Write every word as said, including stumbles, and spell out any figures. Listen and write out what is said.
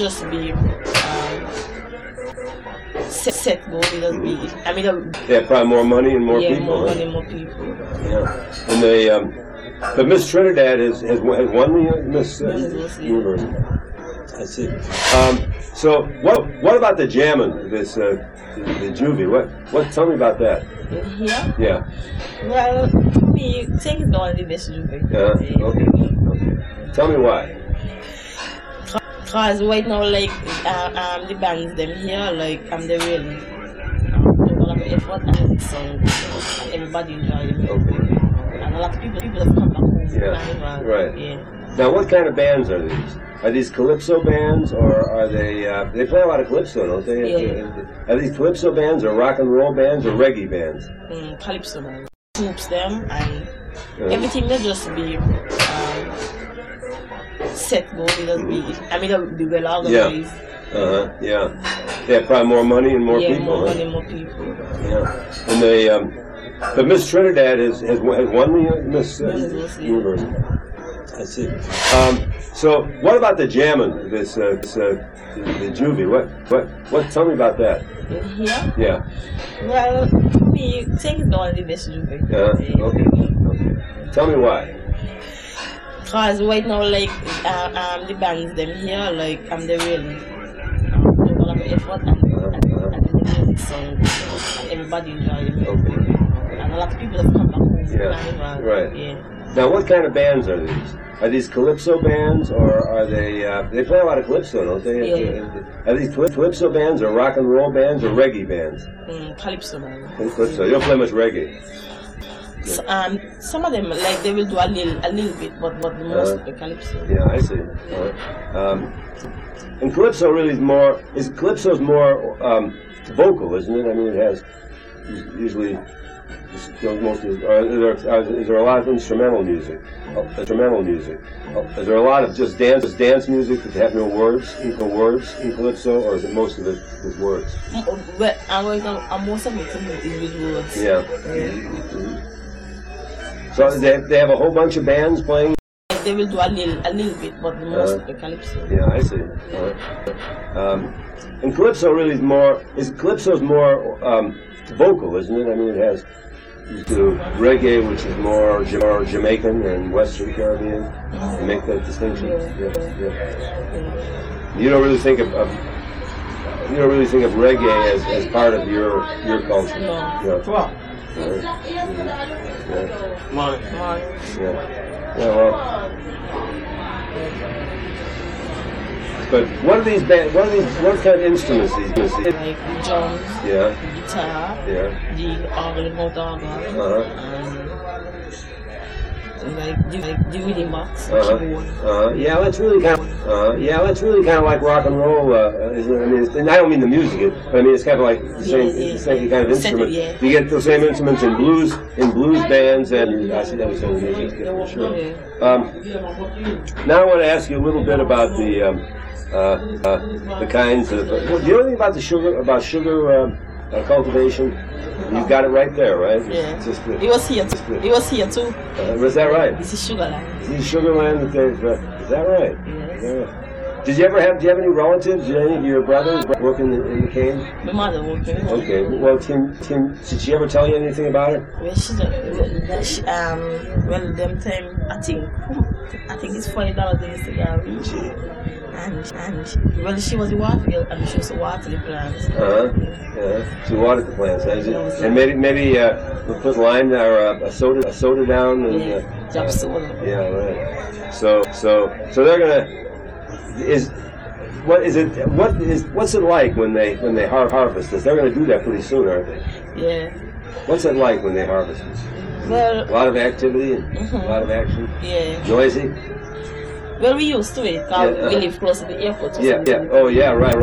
just be um, set, set go. It just be. I mean, uh, Yeah, probably more money and more yeah, people. more huh? money, more people. Yeah, and they, um, but Miss Trinidad has has, has won the uh, Miss uh, Yes, yes. Universe. I see. Um, so what what about the jamming? This uh, the, the juvie. What what? Tell me about that. Yeah. Yeah. Well, for me, I think it's not the best juvie. Yeah. Okay. Okay. Tell me why. Cause right now, like uh, um, the bands them here, like um, they really um, put a lot of effort and it's song, and everybody enjoy it. Okay. And a lot of people, people have come back home. Yeah. Carnival. Right. Yeah. Now, what kind of bands are these? Are these calypso bands, or are they? Uh, they play a lot of calypso, don't they? Yeah. Are these calypso bands, or rock and roll bands, or reggae bands? Mm, calypso man. Troops them and Uh, everything they just be um, set go. It just be. I mean, they'll be well organized. Uh huh. Yeah. They have probably more money and more yeah, people. more huh? money, more people. Yeah. And they, um, but Miss Trinidad has has, has won the uh, Miss uh, Yes, yes, yes. Universe. I see. Um, so what about the jamming? This uh, this uh, the, the juvie. What what what? Tell me about that. Yeah. Yeah. Well, for me, I think it's not the best juvie. Uh, okay. Okay. Tell me why. Cause right now, like uh, um, the bands them here, like um, they really um, put a lot of effort and, and, and the music song, and everybody enjoy it. Okay. And a lot of people have come back home. Yeah. Carnival. Right. Yeah. Now, what kind of bands are these? Are these calypso bands, or are they? Uh, they play a lot of calypso, don't they? Yeah. Are these calypso bands, or rock and roll bands, or reggae bands? Mm, calypso man. Calypso. You don't play much reggae. So, um, some of them like they will do a little, a little bit, but but the most Uh, the calypso. Yeah, I see. Uh, um, and calypso really is more. Is calypso's more um, vocal, isn't it? I mean, it has usually. Mostly, or is, there, is there a lot of instrumental music? Instrumental music. Is there a lot of just dance, just dance music that have no words, no words in calypso, or is it most of it with words? But I'm going to, I'm most of it is with words. Yeah. Mm-hmm. So they they have a whole bunch of bands playing. They will do a little, a little bit, but the most Uh, the calypso. Yeah, I see. Uh, um, and calypso really is more. Is calypso's more um, vocal, isn't it? I mean, it has. You do reggae, which is more, more Jamaican and Western Caribbean. You make that distinction. Yeah. Yeah, yeah. You don't really think of, of you don't really think of reggae as, as part of your your culture. No. Yeah. Come on. Right. Yeah. Come on. Yeah. Yeah. Well. But what are these band? What are these? What kind of instruments these? these? Like the drums, Yeah. the guitar, Yeah. the organ, mouth organ, Uh-huh. and like the, like the rhythm box, Uh-huh. keyboard. Uh, yeah, that's really kind of, uh, yeah, that's really kind of like rock and roll, uh, isn't it? I mean, it's, and I don't mean the music, it, but I mean it's kind of like the same, Yeah, yeah, the same yeah. kind of Set it, instrument. yeah. You get the same instruments in blues, in blues bands, and I see that was in music, yeah, for sure. Yeah. Um, now I want to ask you a little bit about the, um, uh, uh, the kinds of. Uh, do you know anything about the sugar, about sugar um, uh, cultivation? You've got it right there, right? Yeah. It's just the, It was here too. It was here too. uh, was that right? This is Sugarland. Is Sugarland that they've, uh, is that right? Yes. Yeah. Did you ever have, do you have any relatives, did any of your brothers work in the, in the cane? My mother working. Okay, well, Tim, Tim, did she ever tell you anything about it? Well, she, don't- she um, well, them time, I think, I think it's forty dollars they used to get a week. And, and, well, she was a water girl, and she used to water the plants. Uh-huh, yeah, she watered the plants, has it? And maybe, maybe, uh, we'll put lime or uh, a soda, a soda down and, Yeah, uh, drop soda. yeah, right. So, so, so they're gonna, is, what is it, what is, what's it like when they, when they har- harvest this? They're gonna do that pretty soon, aren't they? Yeah. What's it like when they harvest this? Well, A lot of activity and Mhm. a lot of action? yeah. Noisy? Well, we used to it, because Yeah, uh-huh. we live close to the airport. Yeah, yeah. Oh, yeah, right.